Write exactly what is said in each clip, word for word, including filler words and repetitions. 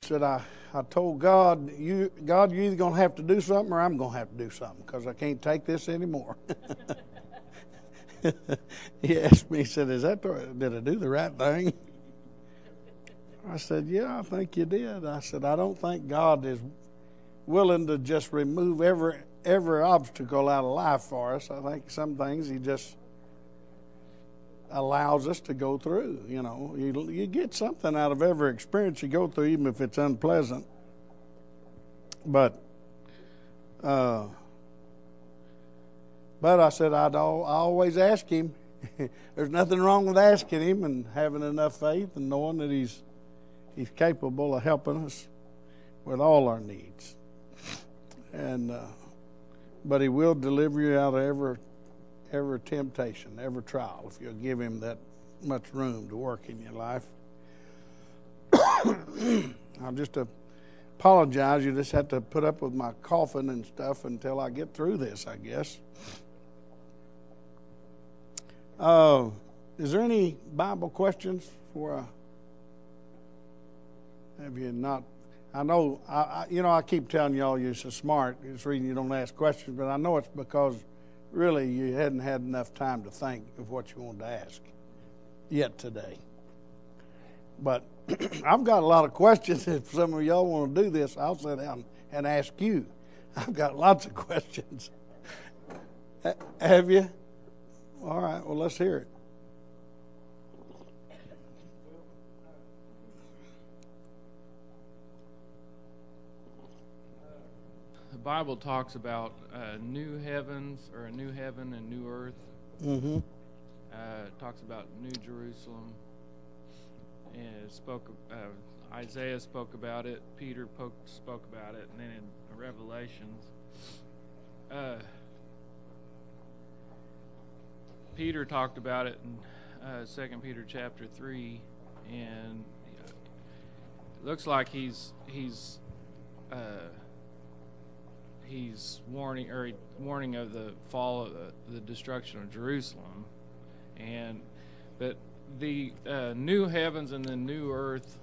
said, I, I told God, you God, you're either going to have to do something or I'm going to have to do something because I can't take this anymore. He asked me, he said, Is that the, did I do the right thing? I said, yeah, I think you did. I said, I don't think God is willing to just remove every every obstacle out of life for us. I think some things He just allows us to go through. You know, you, you get something out of every experience you go through, even if it's unpleasant. But, uh, but I said, I'd al- I always ask Him. There's nothing wrong with asking Him and having enough faith and knowing that He's He's capable of helping us with all our needs. And uh, but He will deliver you out of every every temptation, every trial, if you'll give Him that much room to work in your life. I'll just apologize. You just have to put up with my coughing and stuff until I get through this, I guess. Uh, is there any Bible questions for? Uh, have you not? I know. I, I you know I keep telling y'all you're so smart. It's the reason you don't ask questions, but I know it's because really you hadn't had enough time to think of what you wanted to ask yet today. But I've got a lot of questions. If some of y'all want to do this, I'll sit down and ask you. I've got lots of questions. Have you? All right, well, let's hear it. The Bible talks about uh, new heavens, or a new heaven and new earth. Mm-hmm. Uh, it talks about New Jerusalem. And it spoke. Uh, Isaiah spoke about it. Peter po- spoke about it, and then in Revelations, uh, Peter talked about it in uh, Second Peter chapter three, and it looks like he's he's uh, he's warning or warning of the fall of the, the destruction of Jerusalem, and but the uh, new heavens and the new earth.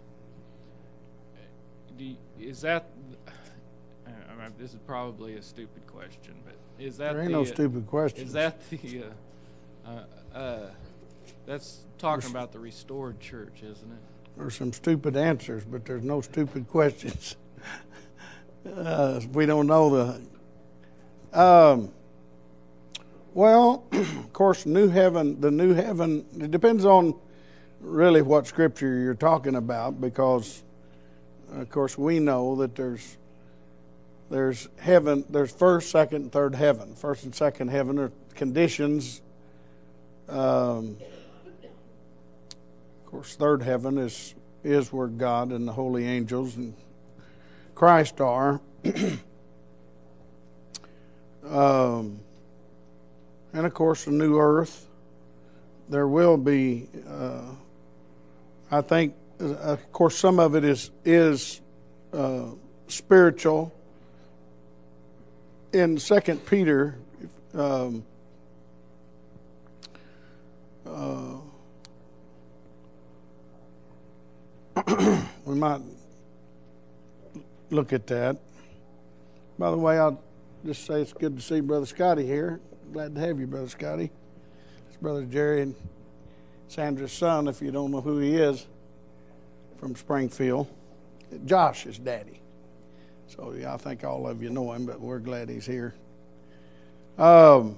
Do you, is that? I mean, this is probably a stupid question, but is that there ain't the, no stupid questions? Is that the? Uh, uh, uh, that's talking there's, about the restored church, isn't it? There's some stupid answers, but there's no stupid questions. uh, we don't know the. Um, well, of course, new heaven. The new heaven. It depends on really what scripture you're talking about, because, of course, we know that there's there's heaven. There's first, second, and third heaven. First and second heaven are conditions. Um, of course, third heaven is is where God and the holy angels and Christ are. um, and of course, the new earth. There will be. Uh, I think, uh, of course, some of it is is uh, spiritual. In Second Peter. Um, Uh, we might look at that. By the way, I'll just say it's good to see Brother Scotty here. Glad to have you, Brother Scotty. It's Brother Jerry and Sandra's son, if you don't know who he is, from Springfield. Josh is daddy. So, yeah, I think all of you know him, but we're glad he's here. Um...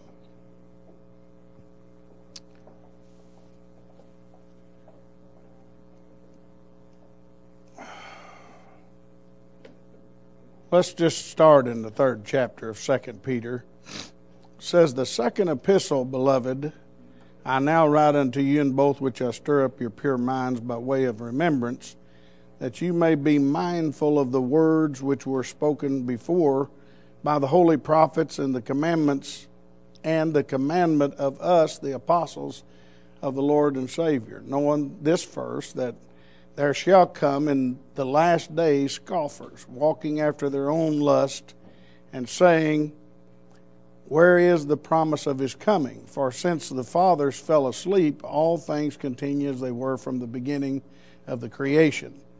Let's just start in the third chapter of Second Peter. It says, the second epistle, beloved, I now write unto you in both which I stir up your pure minds by way of remembrance, that you may be mindful of the words which were spoken before by the holy prophets and the commandments and the commandment of us, the apostles of the Lord and Savior. Knowing this first, that there shall come in the last days scoffers, walking after their own lust, and saying, where is the promise of his coming? For since the fathers fell asleep, all things continue as they were from the beginning of the creation.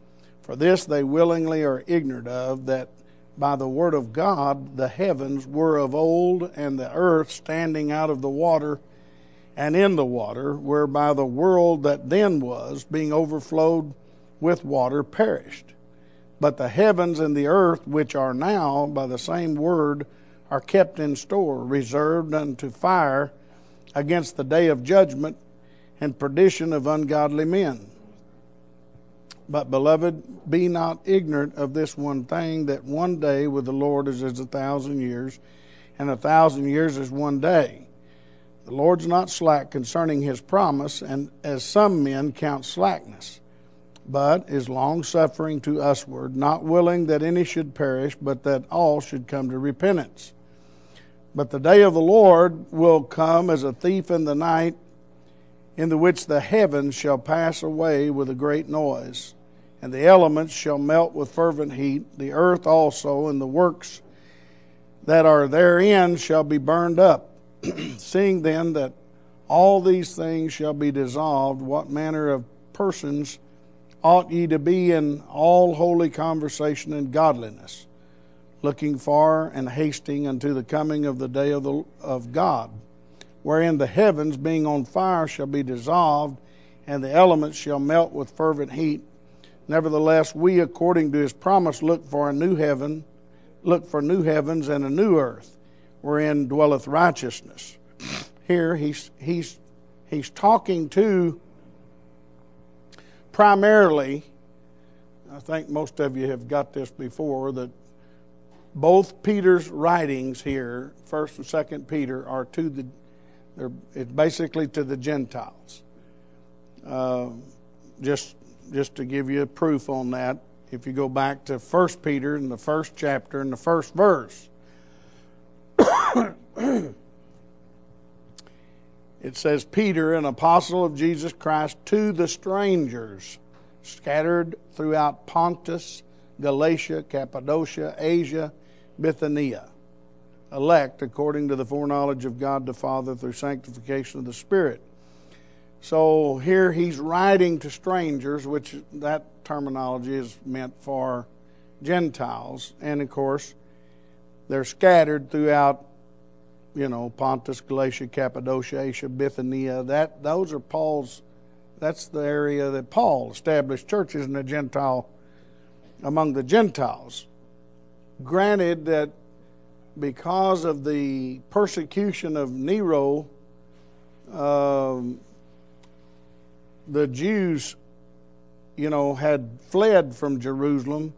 For this they willingly are ignorant of, that by the word of God the heavens were of old, and the earth standing out of the water and in the water, whereby the world that then was, being overflowed with water, perished. But the heavens and the earth, which are now, by the same word, are kept in store, reserved unto fire against the day of judgment and perdition of ungodly men. But, beloved, be not ignorant of this one thing, that one day with the Lord is as a thousand years, and a thousand years is one day. The Lord's not slack concerning his promise, and as some men count slackness, but is long-suffering to usward, not willing that any should perish, but that all should come to repentance. But the day of the Lord will come as a thief in the night, in the which the heavens shall pass away with a great noise, and the elements shall melt with fervent heat, the earth also and the works that are therein shall be burned up. Seeing then that all these things shall be dissolved, what manner of persons ought ye to be in all holy conversation and godliness, looking for and hasting unto the coming of the day of, the, of God, wherein the heavens being on fire shall be dissolved, and the elements shall melt with fervent heat. Nevertheless, we, according to his promise, look for a new heaven, look for new heavens and a new earth, wherein dwelleth righteousness. Here he's he's he's talking to primarily, I think most of you have got this before, that both Peter's writings here, First and Second Peter, are to the they're it's basically to the Gentiles. Uh, just just to give you a proof on that, if you go back to First Peter in the first chapter in the first verse. It says, Peter, an apostle of Jesus Christ, to the strangers scattered throughout Pontus, Galatia, Cappadocia, Asia, Bithynia, elect according to the foreknowledge of God the Father through sanctification of the Spirit. So here he's writing to strangers, which that terminology is meant for Gentiles. And of course, they're scattered throughout, you know, Pontus, Galatia, Cappadocia, Asia, Bithynia. That those are Paul's. That's the area that Paul established churches in the Gentile, among the Gentiles. Granted that because of the persecution of Nero, um, the Jews, you know, had fled from Jerusalem.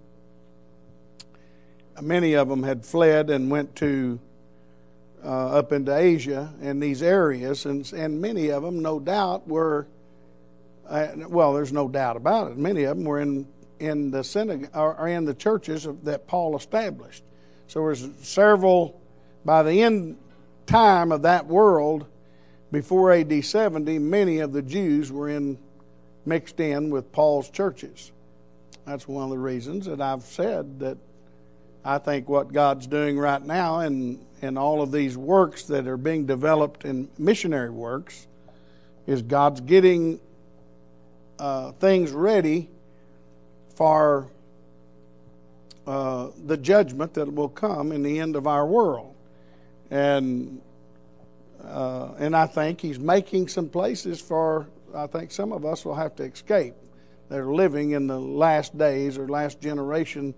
Many of them had fled and went to uh, up into Asia and these areas, and and many of them, no doubt, were. Uh, well, there's no doubt about it. Many of them were in in the synagogue or in the churches that Paul established. So there's several. By the end time of that world, before A D seventy, many of the Jews were in mixed in with Paul's churches. That's one of the reasons that I've said that I think what God's doing right now in, in all of these works that are being developed in missionary works is God's getting uh, things ready for uh, the judgment that will come in the end of our world. And uh, and I think he's making some places for, I think some of us will have to escape. They're living in the last days or last generation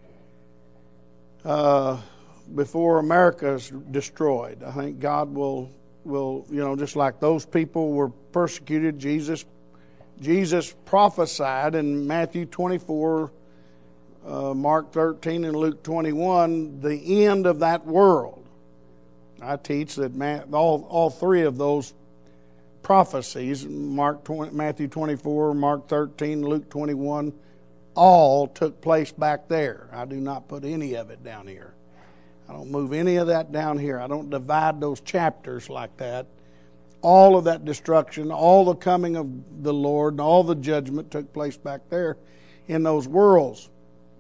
uh, before America's destroyed. I think God will, will, you know, just like those people were persecuted, Jesus Jesus prophesied in Matthew twenty-four, uh, Mark thirteen, and Luke twenty-one, the end of that world. I teach that all, all three of those prophecies, Mark twenty, Matthew twenty-four, Mark thirteen, Luke twenty-one, all took place back there. I do not put any of it down here. I don't move any of that down here. I don't divide those chapters like that. All of that destruction, all the coming of the Lord, and all the judgment took place back there in those worlds.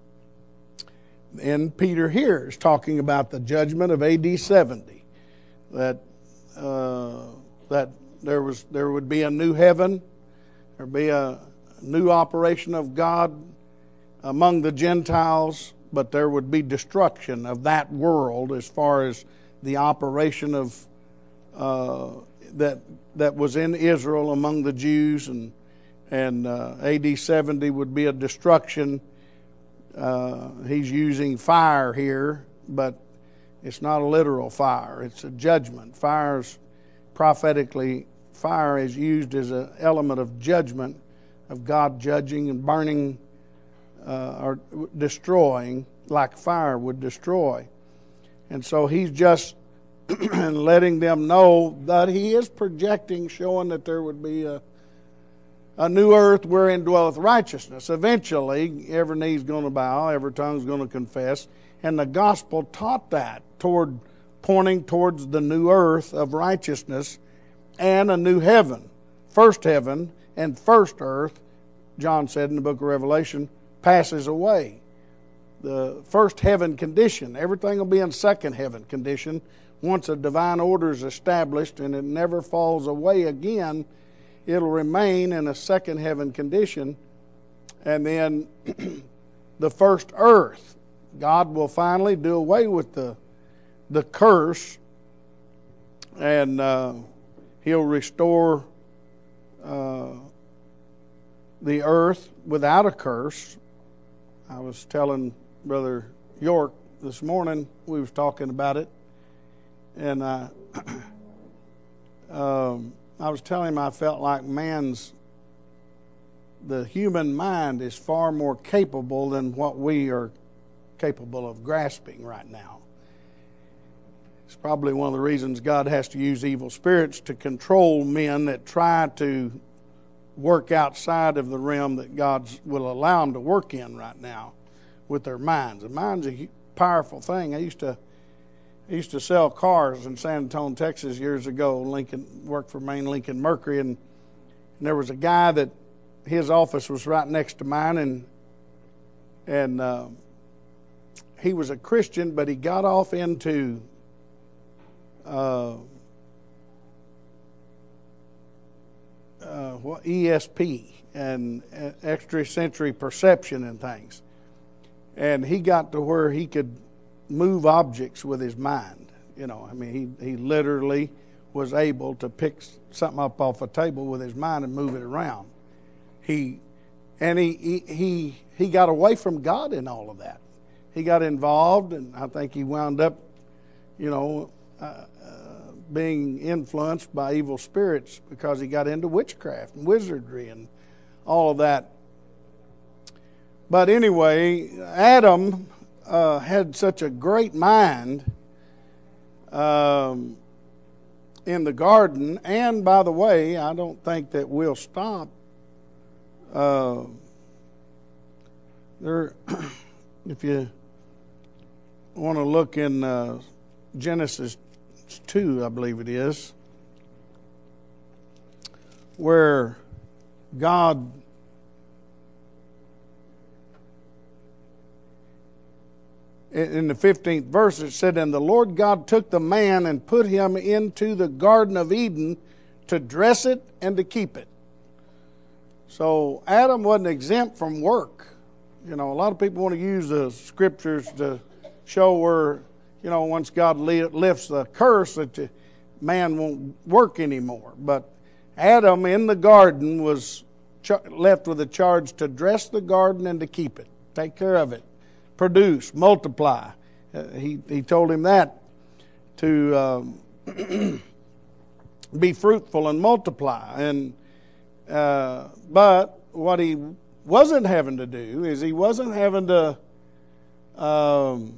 And Peter here is talking about the judgment of A D seventy, that uh, that there was there would be a new heaven, there'd be a new operation of God among the Gentiles, but there would be destruction of that world as far as the operation of uh, that that was in Israel among the Jews, and and uh, A D seventy would be a destruction. Uh, he's using fire here, but it's not a literal fire. It's a judgment. Fire's prophetically, fire is used as an element of judgment, of God judging and burning uh, or destroying like fire would destroy. And so he's just letting them know that he is projecting, showing that there would be a, a new earth wherein dwelleth righteousness. Eventually, every knee's going to bow, every tongue's going to confess. And the gospel taught that, toward pointing towards the new earth of righteousness and a new heaven. First heaven and first earth, John said in the book of Revelation, passes away. The first heaven condition, everything will be in second heaven condition once a divine order is established, and it never falls away again. It'll remain in a second heaven condition. And then the first earth, God will finally do away with the the curse, and uh, he'll restore uh, the earth without a curse. I was telling Brother York this morning, we was talking about it, and I, um, I was telling him I felt like man's, the human mind is far more capable than what we are capable of grasping right now. It's probably one of the reasons God has to use evil spirits to control men that try to work outside of the realm that God will allow them to work in right now with their minds. The mind's a powerful thing. I used to I used to sell cars in San Antonio, Texas years ago. Lincoln worked for Maine Lincoln Mercury, and, and there was a guy that his office was right next to mine, and and uh, he was a Christian, but he got off into uh, uh, what E S P and uh, extrasensory perception and things. And he got to where he could move objects with his mind. You know, I mean, he, he literally was able to pick something up off a table with his mind and move it around. He and he he he, he got away from God in all of that. He got involved, and I think he wound up, you know, uh, uh, being influenced by evil spirits because he got into witchcraft and wizardry and all of that. But anyway, Adam uh, had such a great mind um, in the garden. And by the way, I don't think that we'll stop. Uh, there, if you want to look in uh, Genesis two, I believe it is, where God in the fifteenth verse, it said, "And the Lord God took the man and put him into the Garden of Eden to dress it and to keep it." So Adam wasn't exempt from work. You know, a lot of people want to use the scriptures to show where, you know, once God lifts the curse, that man won't work anymore. But Adam in the garden was left with a charge to dress the garden and to keep it, take care of it, produce, multiply. Uh, he, he told him that, to um, be fruitful and multiply. And uh, but what he wasn't having to do is he wasn't having to um,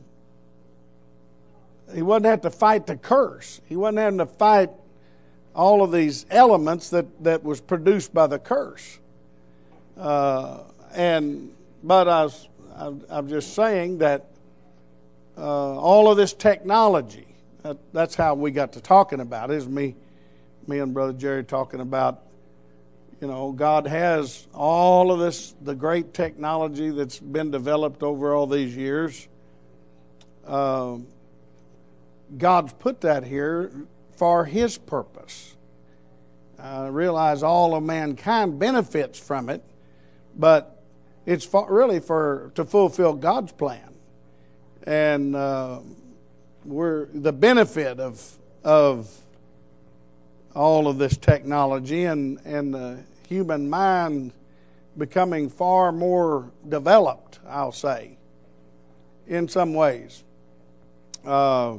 he wasn't having to fight the curse. He wasn't having to fight all of these elements that, that was produced by the curse. Uh, and but I was I'm just saying that uh, all of this technology, that, that's how we got to talking about it, is me, me and Brother Jerry talking about, you know, God has all of this, the great technology that's been developed over all these years. Uh, God's put that here for His purpose. I realize all of mankind benefits from it, but it's for, really for to fulfill God's plan, and uh, we're the benefit of of all of this technology and and the human mind becoming far more developed, I'll say, in some ways. Uh,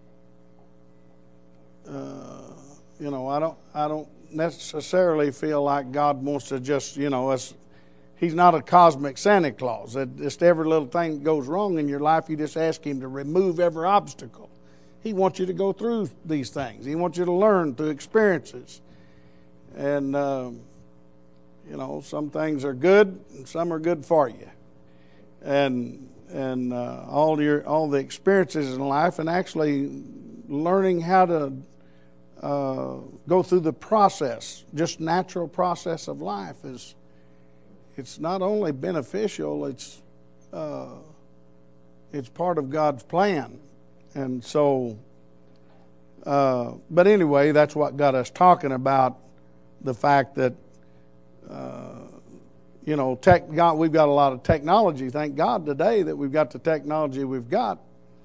uh, you know, I don't, I don't necessarily feel like God wants to just, you know, us. He's not a cosmic Santa Claus. That just every little thing that goes wrong in your life, you just ask Him to remove every obstacle. He wants you to go through these things. He wants you to learn through experiences. And, uh, you know, some things are good and some are good for you. And and uh, all your all the experiences in life, and actually learning how to uh, go through the process, just natural process of life, is it's not only beneficial, it's uh, it's part of God's plan. And so, uh, but anyway, that's what got us talking about the fact that, uh, you know, tech, God, we've got a lot of technology. Thank God today that we've got the technology we've got.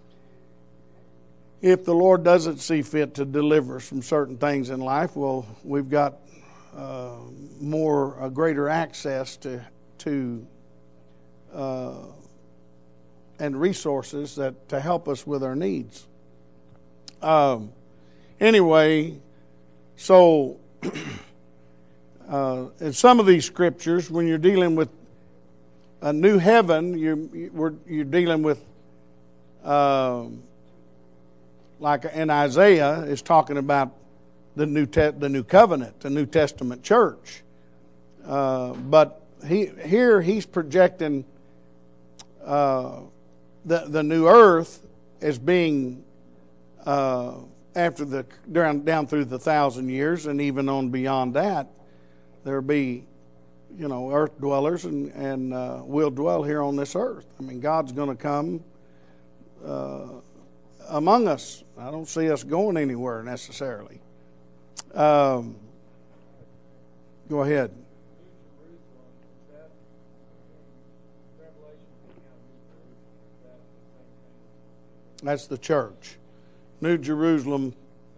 If the Lord doesn't see fit to deliver us from certain things in life, well, we've got uh, more, a greater access to to uh, and resources that to help us with our needs. Um, anyway, so uh, in some of these scriptures, when you're dealing with a new heaven, you we're, you're dealing with. Um, Like in Isaiah, is talking about the new te- the new covenant, the New Testament church. Uh, but he here he's projecting uh, the the new earth as being uh, after the down down through the thousand years, and even on beyond that, there'll be, you know, earth dwellers and and uh, will dwell here on this earth. I mean, God's going to come Uh, among us. I don't see us going anywhere necessarily. Um, go ahead. That's the church. New Jerusalem.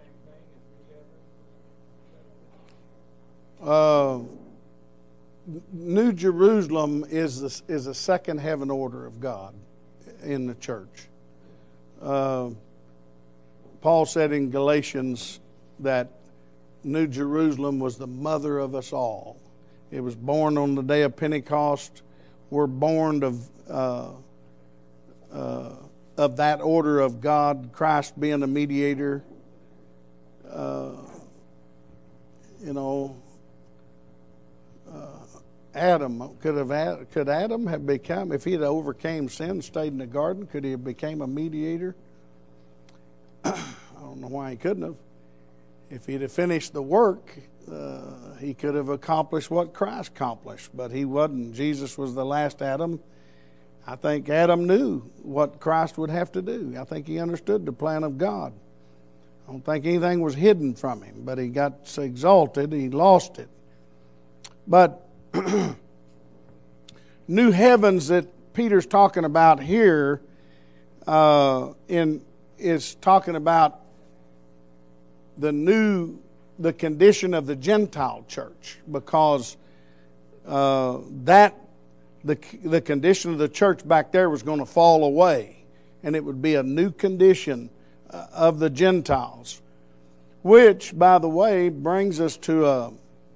Uh, New Jerusalem is the, is the second heaven order of God in the church. Uh, Paul said in Galatians that New Jerusalem was the mother of us all. It was born on the day of Pentecost. We're born of uh, uh, of that order of God, Christ being a mediator. Uh, you know, uh, Adam could have could Adam have become, if he had overcame sin, stayed in the garden, could he have became a mediator? I don't know why he couldn't have. If he'd have finished the work, uh, he could have accomplished what Christ accomplished, but he wasn't. Jesus was the last Adam. I think Adam knew what Christ would have to do. I think he understood the plan of God. I don't think anything was hidden from him, but he got so exalted, he lost it. But new heavens that Peter's talking about here uh, in is talking about the new, the condition of the Gentile church, because uh, that the the condition of the church back there was going to fall away, and it would be a new condition uh, of the Gentiles, which, by the way, brings us to a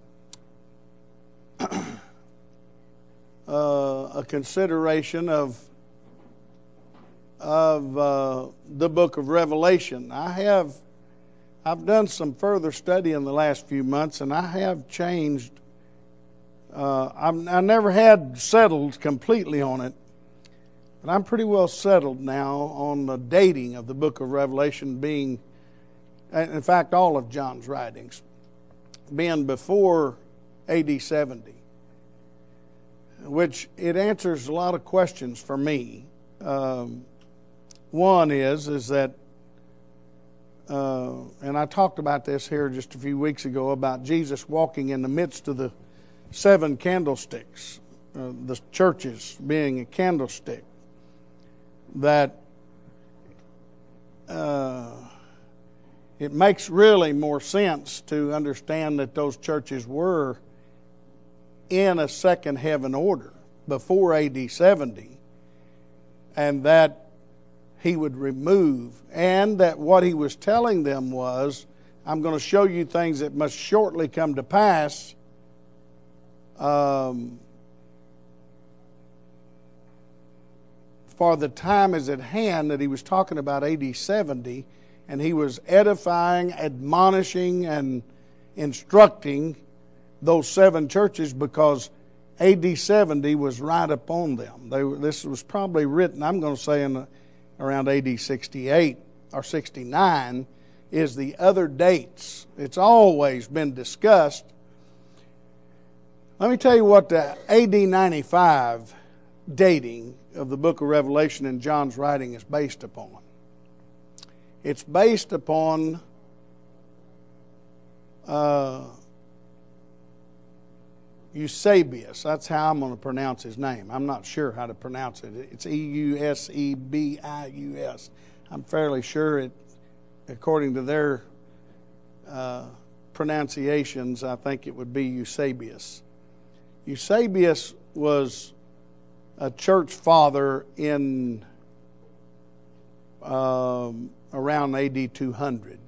uh, a consideration of of uh, the book of Revelation. I have I've done some further study in the last few months, and I have changed. Uh, I'm, I never had settled completely on it, but I'm pretty well settled now on the dating of the book of Revelation being, in fact, all of John's writings, being before A D seventy, which it answers a lot of questions for me. Um, one is, is that Uh, and I talked about this here just a few weeks ago about Jesus walking in the midst of the seven candlesticks uh, the churches being a candlestick, that uh, it makes really more sense to understand that those churches were in a second heaven order before A D seventy, and that he would remove, and that what he was telling them was, I'm going to show you things that must shortly come to pass. Um, for the time is at hand, that he was talking about A D seventy, and he was edifying, admonishing, and instructing those seven churches because A D seventy was right upon them. They, this was probably written, I'm going to say, in around A D sixty-eight or sixty-nine is the other dates. It's always been discussed. Let me tell you what the A D ninety-five dating of the book of Revelation in John's writing is based upon. It's based upon uh, Eusebius. That's how I'm going to pronounce his name. I'm not sure how to pronounce it. It's E U S E B I U S. I'm fairly sure it, according to their uh, pronunciations, I think it would be Eusebius. Eusebius was a church father in um, around A D two hundred.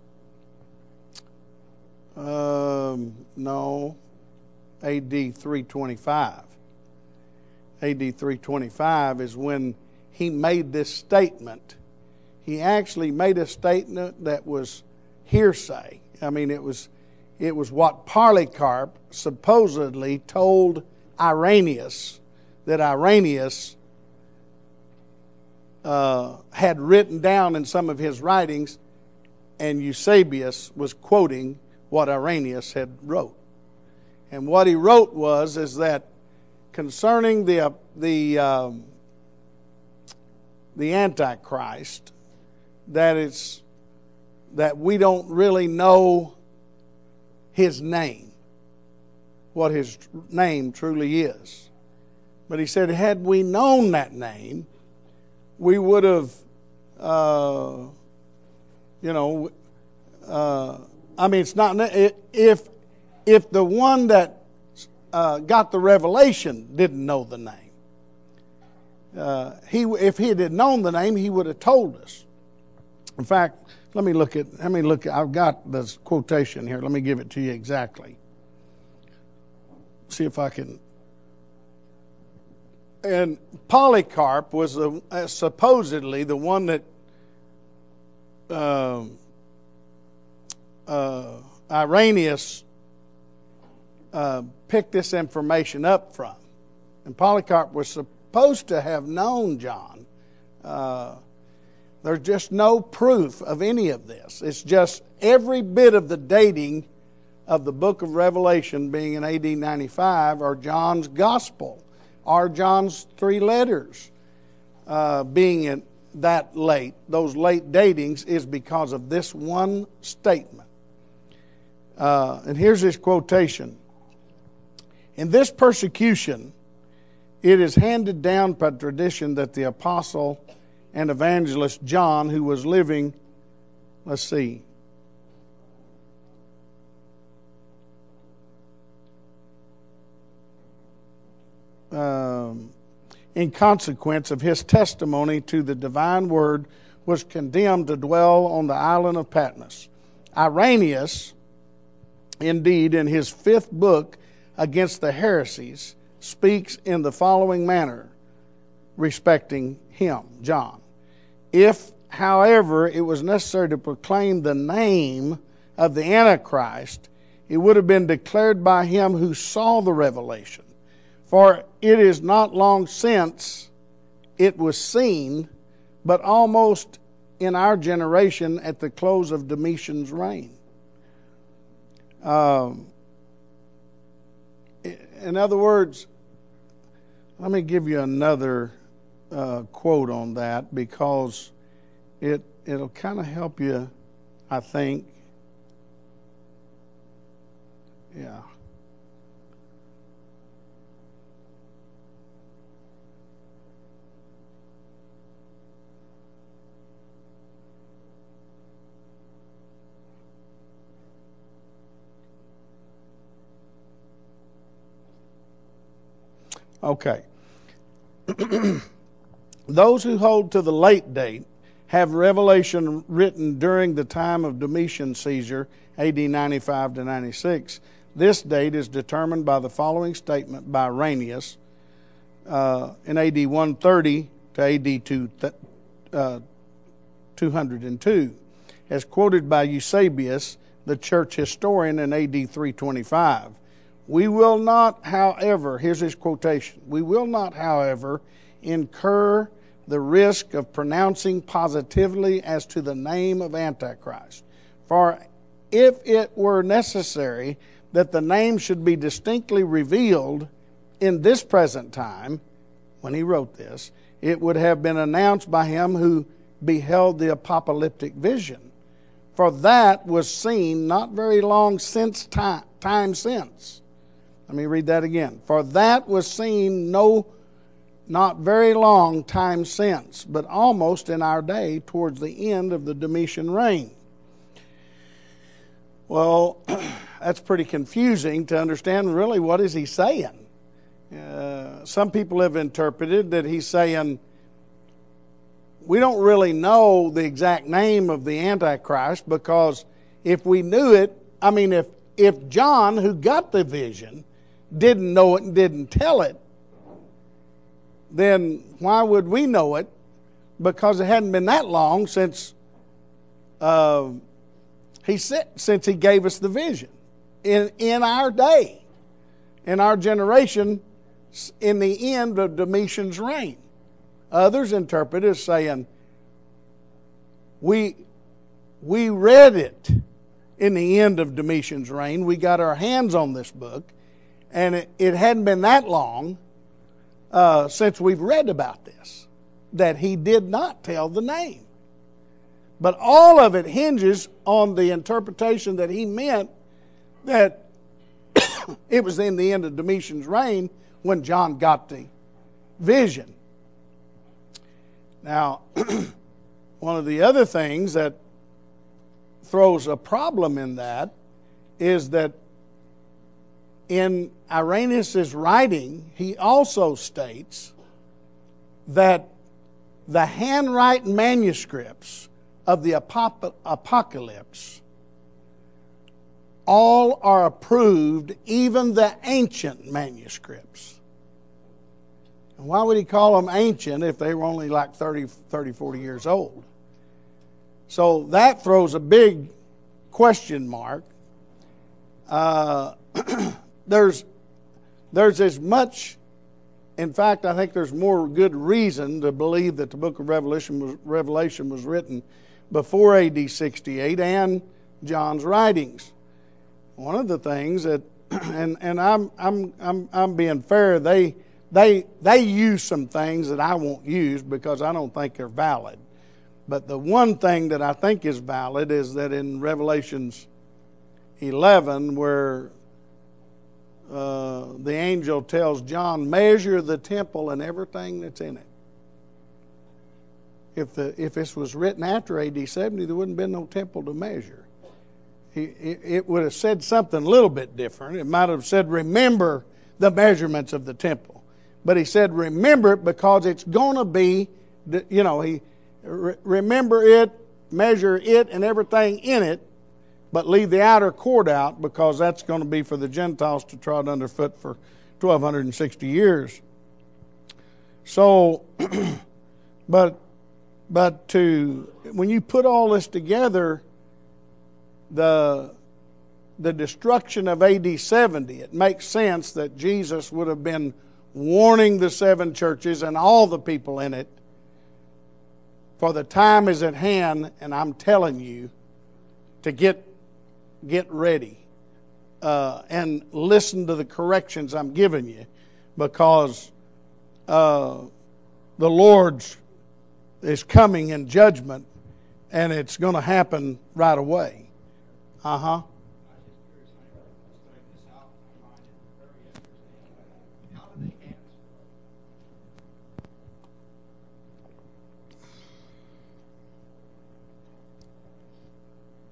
Um, no, A D three twenty-five. A D three twenty-five is when he made this statement. He actually made a statement that was hearsay. I mean, it was it was what Polycarp supposedly told Irenaeus, that Irenaeus uh, had written down in some of his writings, and Eusebius was quoting what Irenaeus had wrote. And what he wrote was is that concerning the uh, the um, the Antichrist, that it's that we don't really know his name, what his name truly is. But he said, had we known that name, we would have, uh, you know, uh, I mean, it's not if if the one that uh, got the revelation didn't know the name. Uh, he, if he had known the name, he would have told us. In fact, let me look at. Let me look. At, I've got this quotation here. Let me give it to you exactly. See if I can. And Polycarp was the, uh, supposedly the one that uh, uh, Irenaeus uh, picked this information up from. And Polycarp was supposed to have known John. Uh, there's just no proof of any of this. It's just every bit of the dating of the book of Revelation being in A D ninety-five or John's gospel, are John's three letters uh, being in that late, those late datings, is because of this one statement. Uh, and here's his quotation. In this persecution, it is handed down by tradition that the apostle and evangelist John, who was living, let's see, Um, in consequence of his testimony to the divine word, was condemned to dwell on the island of Patmos. Irenaeus, indeed, in his fifth book against the heresies, speaks in the following manner respecting him, John. If, however, it was necessary to proclaim the name of the Antichrist, it would have been declared by him who saw the revelation. For it is not long since it was seen, but almost in our generation at the close of Domitian's reign. Um, in other words, let me give you another uh, quote on that, because it, it'll kind of help you, I think. Yeah. Okay. Those who hold to the late date have Revelation written during the time of Domitian Caesar, A D ninety-five to ninety-six. This date is determined by the following statement by Irenaeus uh, in A D one thirty to A D two, uh, two hundred two, as quoted by Eusebius, the church historian, in A D three twenty-five. We will not, however, here's his quotation, we will not, however, incur the risk of pronouncing positively as to the name of Antichrist. For if it were necessary that the name should be distinctly revealed in this present time, when he wrote this, it would have been announced by him who beheld the apocalyptic vision. For that was seen not very long since time, time since. Let me read that again. For that was seen no not very long time since, but almost in our day, towards the end of the Domitian reign. Well, that's pretty confusing to understand really what is he saying. Uh, some people have interpreted that he's saying, we don't really know the exact name of the Antichrist, because if we knew it, I mean, if, if John, who got the vision, didn't know it and didn't tell it, then why would we know it? Because it hadn't been that long since uh, he said, since he gave us the vision. In in our day, in our generation, in the end of Domitian's reign. Others interpret it as saying, we we read it in the end of Domitian's reign. We got our hands on this book, and it, it hadn't been that long Uh, since we've read about this, that he did not tell the name. But all of it hinges on the interpretation that he meant that it was in the end of Domitian's reign when John got the vision. Now, one of the other things that throws a problem in that is that in Irenaeus' writing, he also states that the handwritten manuscripts of the Apocalypse all are approved, even the ancient manuscripts. And why would he call them ancient if they were only like thirty, thirty, forty years old? So that throws a big question mark. Uh, there's, there's as much, in fact, I think there's more good reason to believe that the book of Revelation was, Revelation was written before A D sixty-eight and John's writings. One of the things that, and and I'm I'm I'm I'm being fair, they they they use some things that I won't use because I don't think they're valid. But the one thing that I think is valid is that in Revelations eleven, where uh, the angel tells John, measure the temple and everything that's in it. If the if this was written after A D seventy, there wouldn't have been no temple to measure. He, it, it would have said something a little bit different. It might have said, remember the measurements of the temple. But he said, remember it because it's going to be, you know, he remember it, measure it and everything in it, but leave the outer court out because that's going to be for the Gentiles to trod underfoot for twelve sixty years. So, but but to when you put all this together, the the destruction of A D seventy, it makes sense that Jesus would have been warning the seven churches and all the people in it, for the time is at hand, and I'm telling you to get get ready uh, and listen to the corrections I'm giving you, because uh, the Lord's is coming in judgment, and it's going to happen right away. Uh-huh.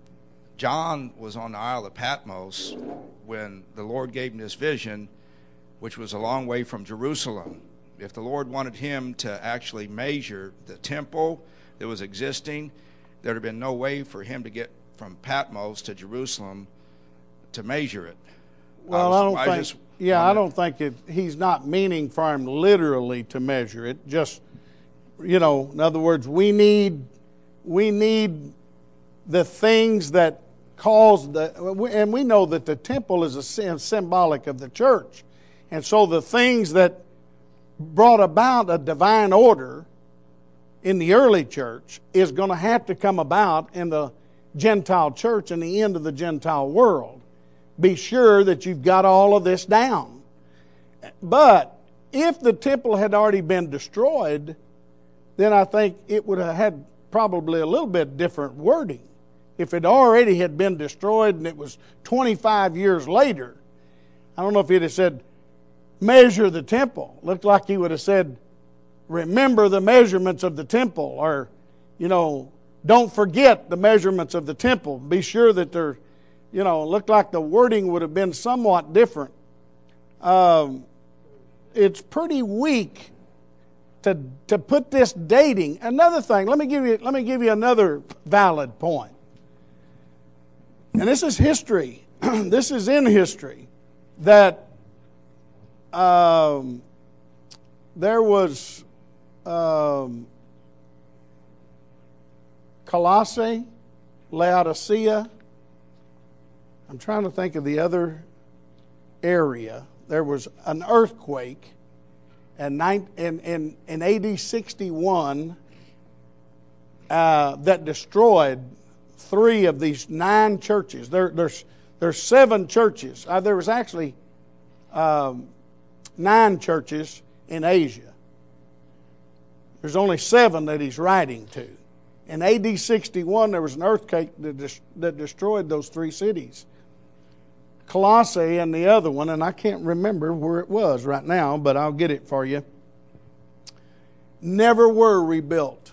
John was on the Isle of Patmos when the Lord gave him this vision, which was a long way from Jerusalem. If the Lord wanted him to actually measure the temple that was existing, there would have been no way for him to get from Patmos to Jerusalem to measure it. Well, I, was, I don't I think. Yeah, wondered. I don't think it, he's not meaning for him literally to measure it. Just, you know, in other words, we need we need the things that cause the, and we know that the temple is a symbolic of the church, and so the things that brought about a divine order in the early church is going to have to come about in the Gentile church and the end of the Gentile world. Be sure that you've got all of this down. But if the temple had already been destroyed, then I think it would have had probably a little bit different wording. If it already had been destroyed and it was twenty-five years later, I don't know if he'd have said, measure the temple. Looked like he would have said, remember the measurements of the temple, or, you know, don't forget the measurements of the temple. Be sure that they're, you know, looked like the wording would have been somewhat different. Um, it's pretty weak to to put this dating. Another thing, let me give you let me give you another valid point. And this is history. This is in history that um, there was um, Colossae, Laodicea. I'm trying to think of the other area. There was an earthquake in, in, in, in A D sixty-one uh, that destroyed three of these nine churches. There, there's, there's seven churches. Uh, there was actually um, nine churches in Asia. There's only seven that he's writing to. In A D sixty-one, there was an earthquake that, des- that destroyed those three cities. Colossae and the other one, and I can't remember where it was right now, but I'll get it for you, never were rebuilt.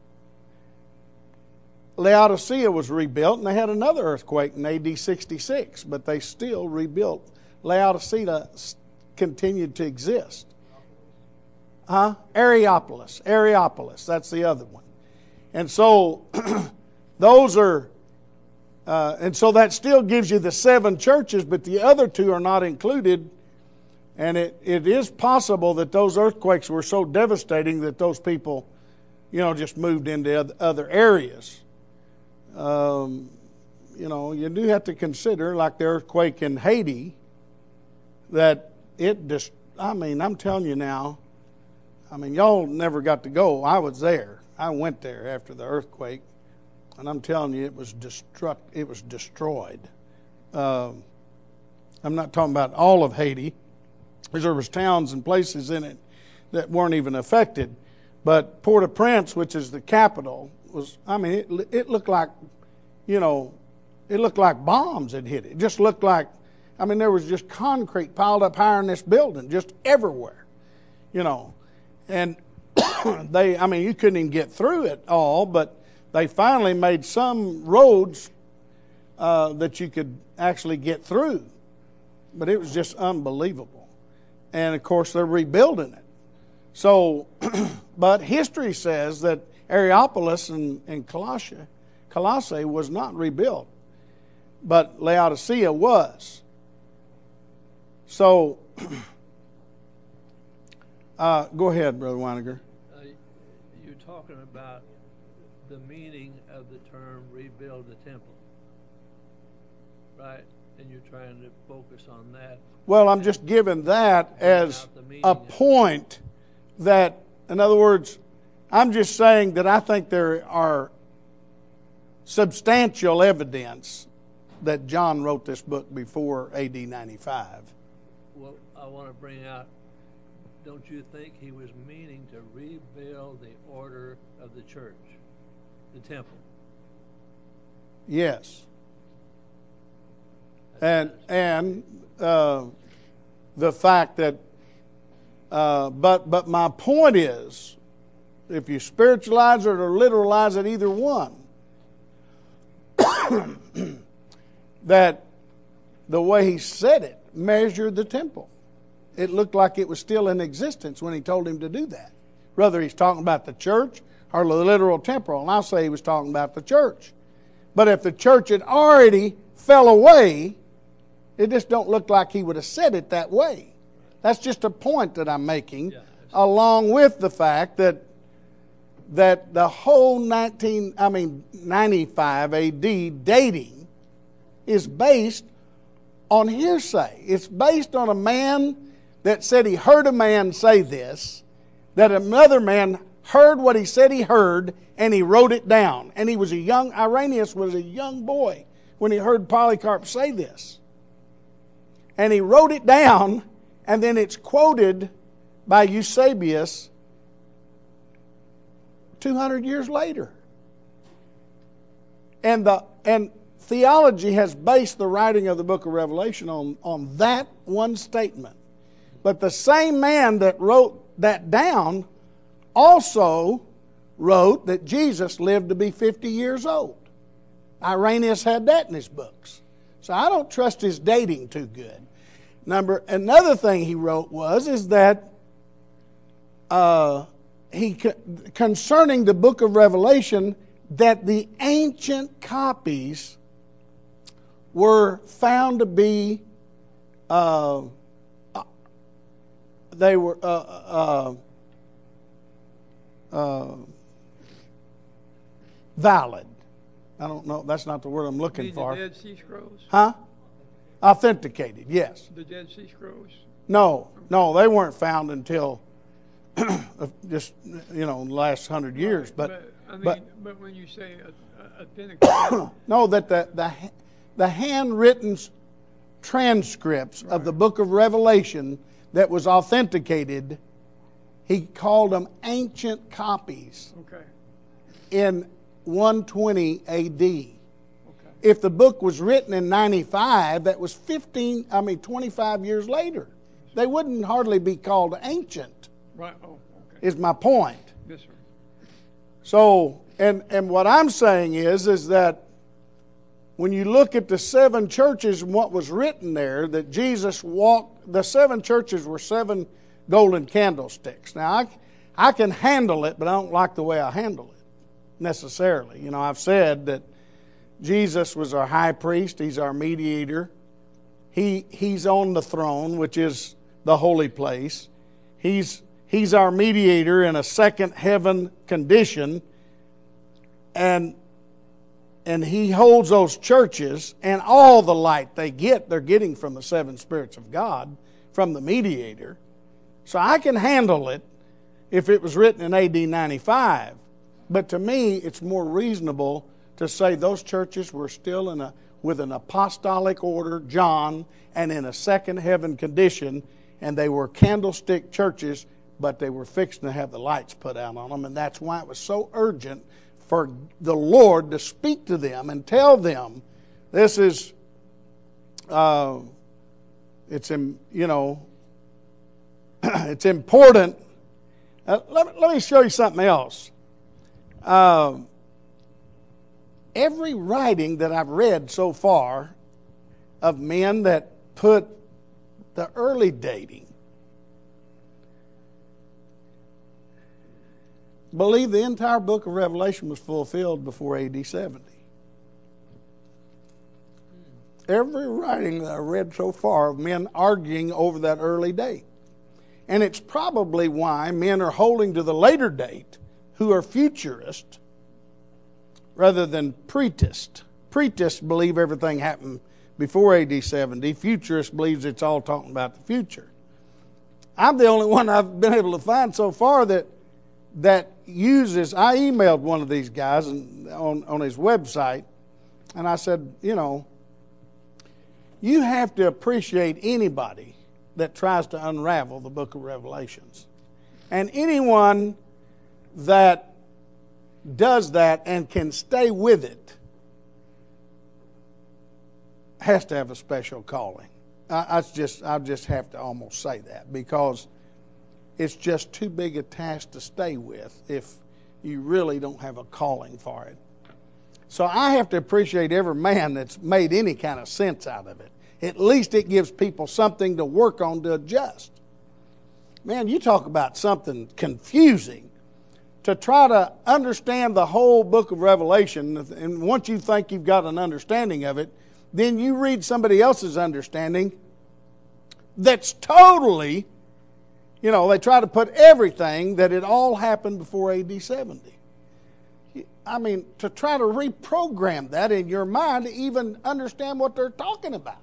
Laodicea was rebuilt, and they had another earthquake in A D sixty-six, but they still rebuilt. Laodicea continued to exist. Huh? Areopolis. Areopolis, that's the other one. And so those are, uh, and so that still gives you the seven churches, but the other two are not included. And it, it is possible that those earthquakes were so devastating that those people, you know, just moved into other areas. Um, you know, you do have to consider, like the earthquake in Haiti, that it just, I mean, I'm telling you now, I mean, y'all never got to go. I was there. I went there after the earthquake, and I'm telling you, it was destruct. It was destroyed. Um, I'm not talking about all of Haiti, because there was towns and places in it that weren't even affected. But Port-au-Prince, which is the capital, was, I mean, it, it looked like, you know, it looked like bombs had hit it. It just looked like, I mean, there was just concrete piled up higher in this building, just everywhere, you know. And they, I mean, you couldn't even get through it all, but they finally made some roads uh, that you could actually get through. But it was just unbelievable. And, of course, they're rebuilding it. So, but history says that Areopolis and, and Colossae, Colossae was not rebuilt, but Laodicea was. So, uh, go ahead, Brother Weiniger. Uh, you're talking about the meaning of the term rebuild the temple, right? And you're trying to focus on that. Well, I'm just giving that as a point that, in other words, I'm just saying that I think there are substantial evidence that John wrote this book before A D ninety-five. Well, I want to bring out, don't you think he was meaning to rebuild the order of the church, the temple? Yes. And and uh, the fact that, uh, but but my point is, if you spiritualize it or literalize it, either one, that the way he said it, measure the temple. it looked like it was still in existence when he told him to do that. Whether he's talking about the church or the literal temple, and I'll say he was talking about the church. But if the church had already fell away, it just don't look like he would have said it that way. That's just a point that I'm making, yeah, along with the fact that that the whole nineteen, I mean ninety-five A D dating is based on hearsay. It's based on a man that said he heard a man say this, that another man heard what he said he heard, and he wrote it down. And he was a young, Irenaeus was a young boy when he heard Polycarp say this. And he wrote it down, and then it's quoted by Eusebius two hundred years later. And the and theology has based the writing of the book of Revelation on, on that one statement. But the same man that wrote that down also wrote that Jesus lived to be fifty years old. Irenaeus had that in his books. So I don't trust his dating too good. Number another thing he wrote was is that uh, he concerning the book of Revelation, that the ancient copies were found to be uh, they were uh, uh, uh, valid. I don't know. That's not the word I'm looking the for. The Dead Sea Scrolls? Huh? Authenticated, yes. The Dead Sea Scrolls? No, no, they weren't found until just, you know, the last hundred years. But, but, I mean, but, but when you say authenticated, no, that the the the handwritten transcripts right. of the book of Revelation that was authenticated, he called them ancient copies. Okay. In one twenty A D. Okay. If the book was written in ninety-five, that was fifteen, I mean twenty-five years later. They wouldn't hardly be called ancient. Right. Oh, okay. Is my point. Yes, sir. So, and and what I'm saying is is that when you look at the seven churches and what was written there, that Jesus walked, the seven churches were seven golden candlesticks. Now, I, I can handle it, but I don't like the way I handle it necessarily. You know, I've said that Jesus was our high priest. He's our mediator. He He's on the throne, which is the holy place. He's He's our mediator in a second heaven condition. And And He holds those churches, and all the light they get, they're getting from the seven spirits of God, from the mediator. So I can handle it if it was written in A D ninety-five. But to me, it's more reasonable to say those churches were still in a with an apostolic order, John, and in a second heaven condition, and they were candlestick churches, but they were fixing to have the lights put out on them, and that's why it was so urgent for the Lord to speak to them and tell them, this is, uh, it's, you know, it's important. Uh, let, let me show you something else. Uh, every writing that I've read so far of men that put the early dating, believe the entire book of Revelation was fulfilled before A D seventy. Every writing that I read so far of men arguing over that early date. And it's probably why men are holding to the later date who are futurist rather than pretist. Pretists believe everything happened before A D seventy. Futurists believes it's all talking about the future. I'm the only one I've been able to find so far that that uses, I emailed one of these guys and, on, on his website, and I said, you know, you have to appreciate anybody that tries to unravel the book of Revelations. And anyone that does that and can stay with it has to have a special calling. I, I just, I just have to almost say that, because it's just too big a task to stay with if you really don't have a calling for it. So I have to appreciate every man that's made any kind of sense out of it. At least it gives people something to work on to adjust. man, you talk about something confusing. To try to understand the whole book of Revelation, and once you think you've got an understanding of it, then you read somebody else's understanding that's totally, you know, they try to put everything that it all happened before A D seventy. I mean, to try to reprogram that in your mind to even understand what they're talking about.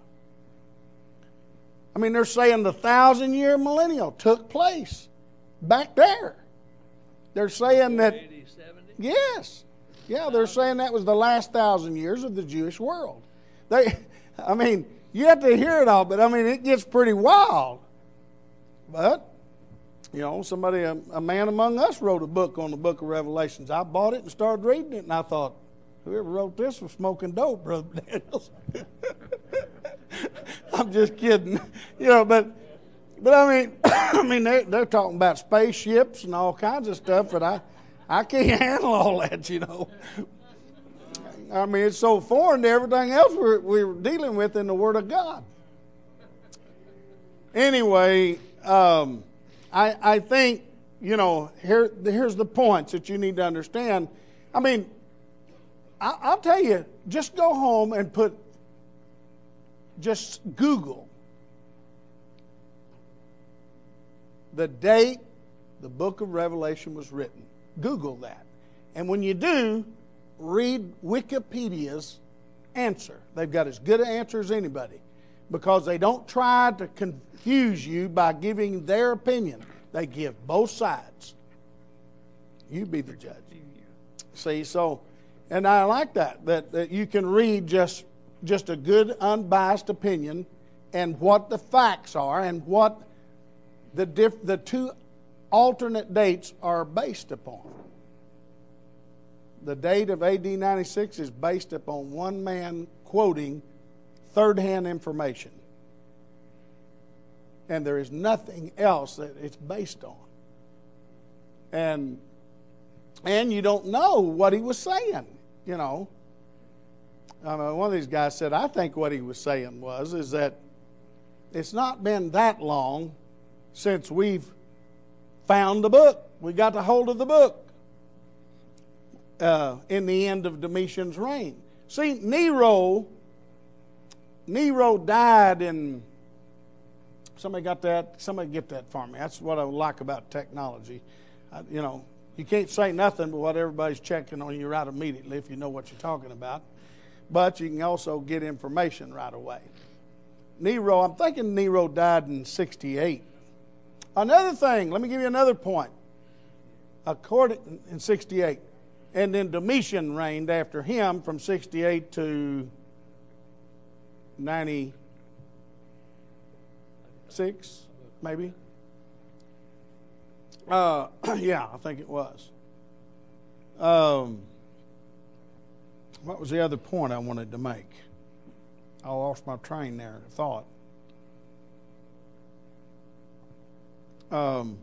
I mean, they're saying the thousand-year millennial took place back there. They're saying that, A D seventy? yes, yeah, they're saying that was the last thousand years of the Jewish world. They, I mean, you have to hear it all, but I mean, it gets pretty wild. But, you know, somebody, a, a man among us wrote a book on the book of Revelations. I bought it and started reading it, and I thought, whoever wrote this was smoking dope, Brother Daniels. I'm just kidding. You know, but but I mean, I mean, they're, they're talking about spaceships and all kinds of stuff, but I, I can't handle all that, you know. I mean, it's so foreign to everything else we're, we're dealing with in the Word of God. Anyway, um, I, I think, you know, here here's the points that you need to understand. I mean, I, I'll tell you, just go home and put, just Google the date the book of Revelation was written. Google that. And when you do, read Wikipedia's answer. They've got as good an answer as anybody because they don't try to confuse you by giving their opinion. They give both sides. You be the judge. See, so, and I like that, that, that you can read just, just a good, unbiased opinion and what the facts are and what the diff, the two alternate dates are based upon. The date of A D ninety-six is based upon one man quoting third-hand information. And there is nothing else that it's based on. And and you don't know what he was saying, you know. I mean, one of these guys said, I think what he was saying was is that it's not been that long since we've found the book. We got a hold of the book uh, in the end of Domitian's reign. See, Nero, Nero died in, somebody got that? Somebody get that for me. That's what I like about technology. I, you know, you can't say nothing but what everybody's checking on you right immediately if you know what you're talking about. But you can also get information right away. Nero, I'm thinking Nero died in sixty-eight. Another thing, let me give you another point. According in sixty-eight, and then Domitian reigned after him from sixty-eight to ninety-six, maybe. Uh, yeah, I think it was. Um, what was the other point I wanted to make? I lost my train there of thought. Um,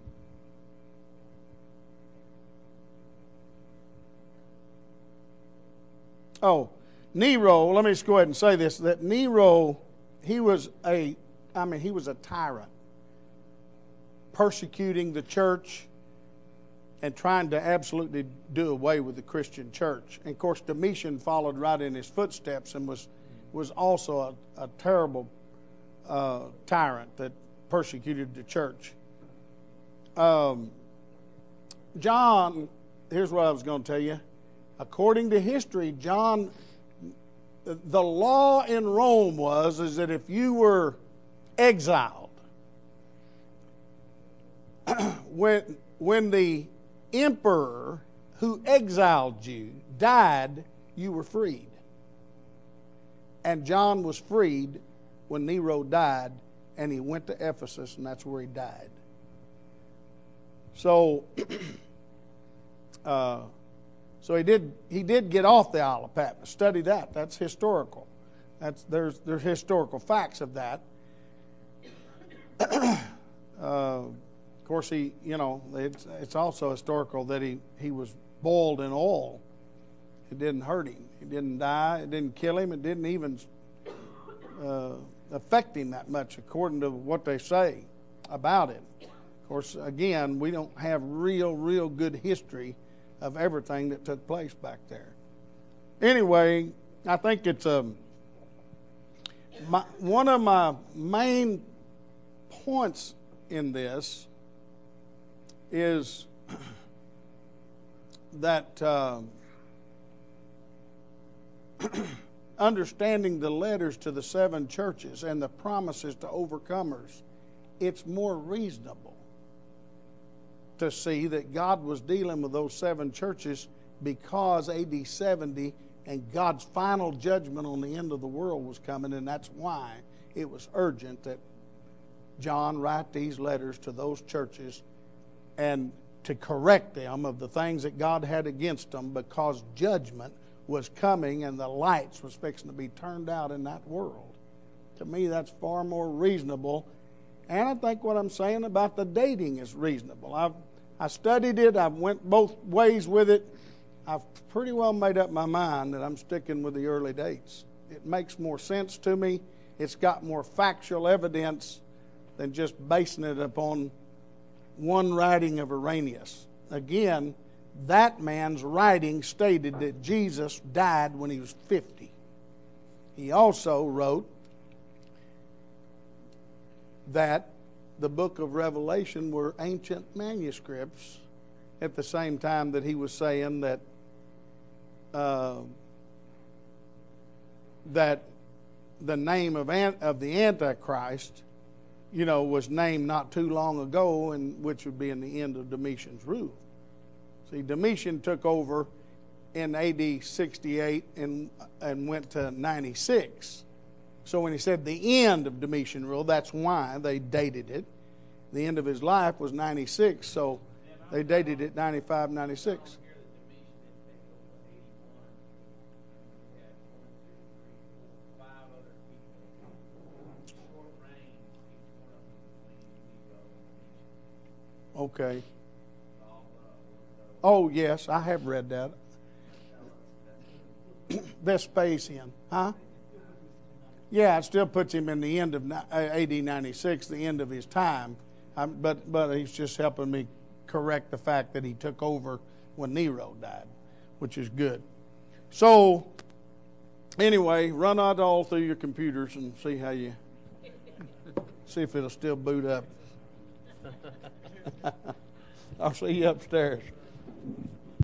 oh, Nero, let me just go ahead and say this, that Nero, he was a, I mean, he was a tyrant, persecuting the church and trying to absolutely do away with the Christian church. And of course, Domitian followed right in his footsteps and was was also a, a terrible uh, tyrant that persecuted the church. Um, John, here's what I was going to tell you. According to history, John, the law in Rome was is that if you were exiled, when when the emperor who exiled you died, you were freed. And John was freed when Nero died, and he went to Ephesus, and that's where he died. So, uh, so he did he did get off the Isle of Patmos. Study that. That's historical. That's there's there's historical facts of that. uh, of course, he you know it's it's also historical that he he was boiled in oil. It didn't hurt him. He didn't die. It didn't kill him. It didn't even uh, affect him that much, according to what they say about it. Of Of course, again, we don't have real, real good history of everything that took place back there. Anyway, I think it's a, my, one of my main points in this is that uh, understanding the letters to the seven churches and the promises to overcomers, it's more reasonable to see that God was dealing with those seven churches because A D seventy and God's final judgment on the end of the world was coming, and that's why it was urgent that John write these letters to those churches and to correct them of the things that God had against them, because judgment was coming and the lights was fixing to be turned out in that world. To me, that's far more reasonable. And I think what I'm saying about the dating is reasonable. I've I studied it. I went both ways with it. I've pretty well made up my mind that I'm sticking with the early dates. It makes more sense to me. It's got more factual evidence than just basing it upon one writing of Irenaeus. Again, that man's writing stated that Jesus died when he was fifty. He also wrote that the book of Revelation were ancient manuscripts at the same time that he was saying that uh, that the name of, Ant- of the Antichrist, you know, was named not too long ago, and which would be in the end of Domitian's rule. See, Domitian took over in A D sixty-eight and and went to ninety-six. So when he said the end of Domitian rule, that's why they dated it. The end of his life was ninety-six, so they dated it ninety-five, ninety-six. Okay. Oh, yes, I have read that. Vespasian, huh? Yeah, it still puts him in the end of A D ninety-six, the end of his time. I'm, but but he's just helping me correct the fact that he took over when Nero died, which is good. So, anyway, run out all through your computers and see how you, see if it'll still boot up. I'll see you upstairs.